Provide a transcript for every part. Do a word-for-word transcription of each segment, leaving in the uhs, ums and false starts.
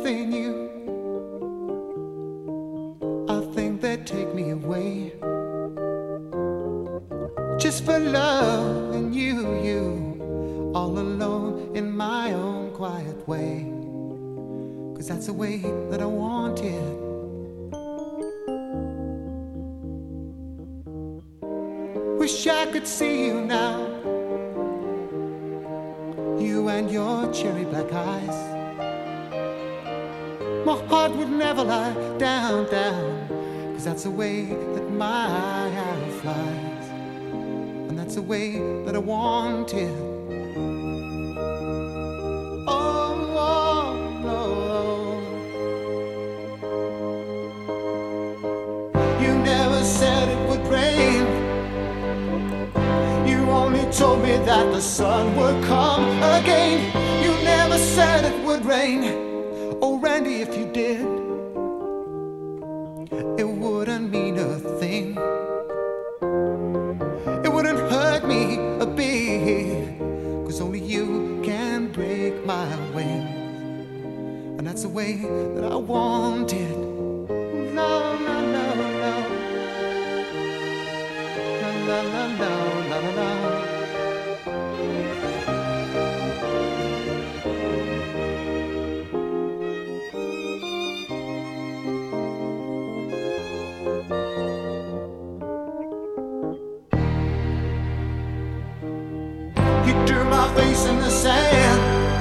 they knew, I think they'd take me away just for loving you, you, all alone in my own quiet way. 'Cause that's the way that I want it. Wish I could see you now, you and your cherry black eyes. My heart would never lie down, down, 'cause that's the way that my arrow flies. And that's the way that I want it. Oh, oh, no. You never said it would rain. You only told me that the sun would come again. You never said it would rain. Oh, Randy, if you did, it wouldn't mean a thing. It wouldn't hurt me a bit, 'cause only you can break my wings. And that's the way that I want it. No, no, no, no. No, no, no, no, no, no, no. My face in the sand,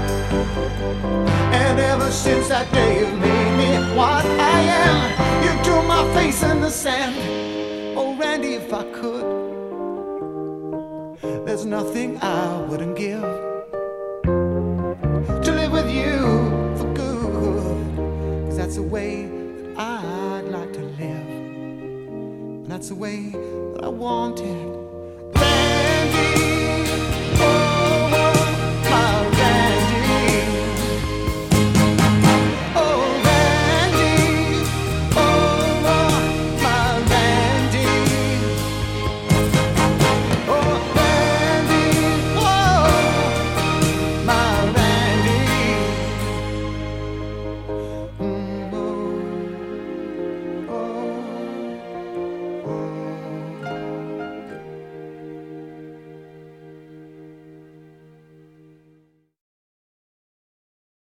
and ever since that day you made me what I am. You drew my face in the sand. Oh, Randy, if I could, there's nothing I wouldn't give to live with you for good. 'Cause that's the way that I'd like to live, and that's the way that I want it.